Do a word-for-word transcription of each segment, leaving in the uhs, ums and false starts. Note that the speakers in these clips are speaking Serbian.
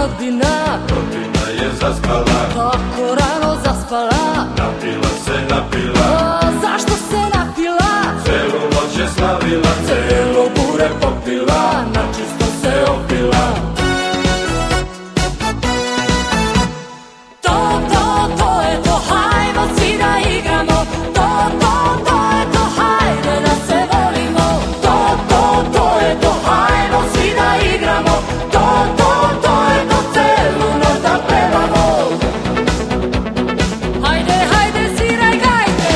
rodbina, rodbina je zaspala, tako rano zaspala. Napila se, napila, A zašto se napila? celu noć je slavila, celo bure popila, načisto se opila. To, to, to je to, hajmo svi da igramo. To, to, to je to, hajde da se volimo. To, to, to je to, hajmo svi da igramo. To, to, to je to, celu noć da pevamo. Hajde, hajde, sviraj gajde.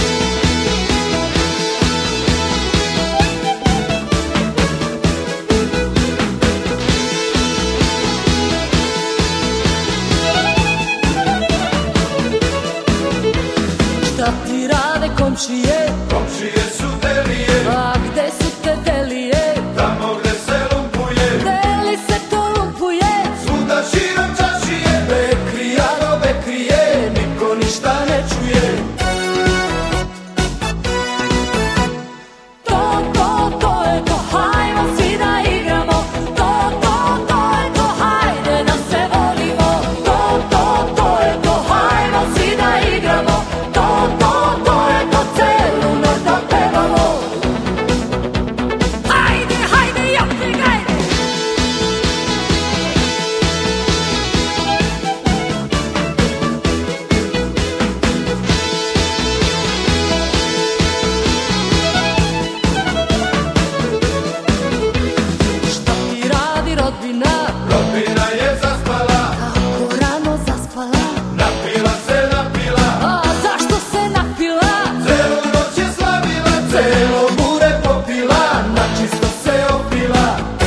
Šta ti rade komšije? Komšije su delije, A gde su te delije? tamo gde se lumpuje, Deli se to lumpuje? svuda širom čašije, bekrija do bekrije, niko ništa ne čuje. To, to, to je to, hajmo svi da igramo. To, to, to je to, hajde da se volimo. To, to, to je to, hajmo svi da igramo. To, to, to je to, celu noć da pevamo. Hajde, hajde, jopi, gajde. Šta ti radi rodbina, Rodbina je zaspala, tako rano zaspala. napila se, napila, A zašto se napila? celu noć je slavila, celo bure popila, načisto se opila.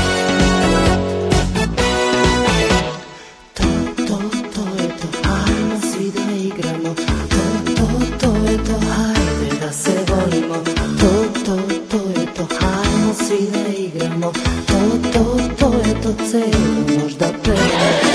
To, to, to je to, hajmo svi da igramo. To, to, to je to, hajde da se volimo. To, to, to je to, hajmo svi da igramo. To, to, to je to, celu noć da pevamo.